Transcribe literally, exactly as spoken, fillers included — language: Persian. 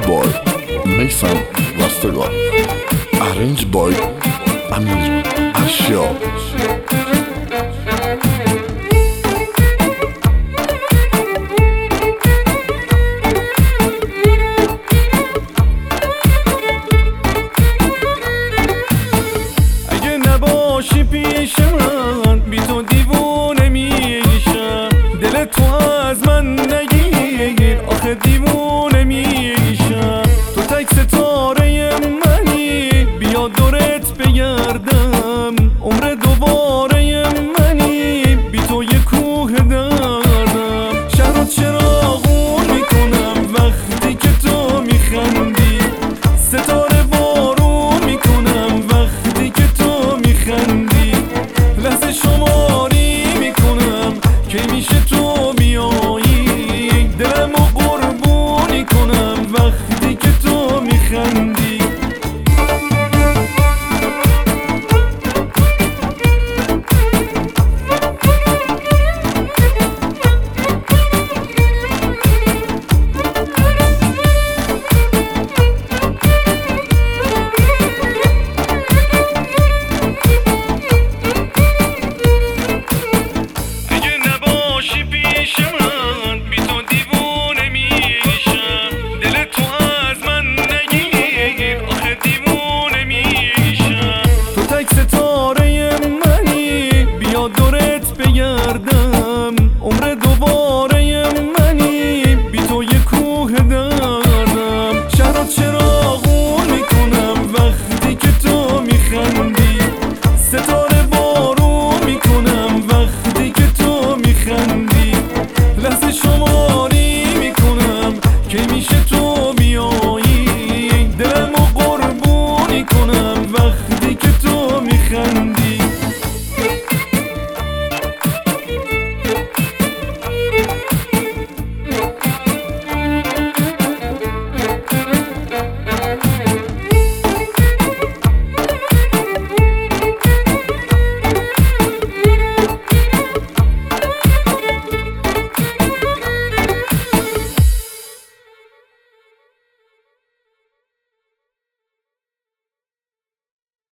boy میسم رستگار، arrange boy امیر اشیا. اگه نباشی پیش من بی تو دیوونه میشم، دل تو از من نگیر آخه دیوونه میشم. تو تک ستاره منی بیا دورت بگردم، عمر دوباره منی بی تو یه کوه دردم. شهرت چراغون میکنم وقتی که تو میخندی، ستاره بارون میکنم وقتی که تو میخندی. لحظه شماری میکنم که میشه تو بیایی، دلمو قربونی کنم وقتی که تو میخندی. عمر دوباره منی بی تو یه کوه دردم. شهرت چراغون میکنم وقتی که تو میخندی، ستاره بارون میکنم وقتی که تو میخندی. لحظه شماری میکنم که میشه تو بیایی، دلمو قربونی کنم وقتی که تو میخندی.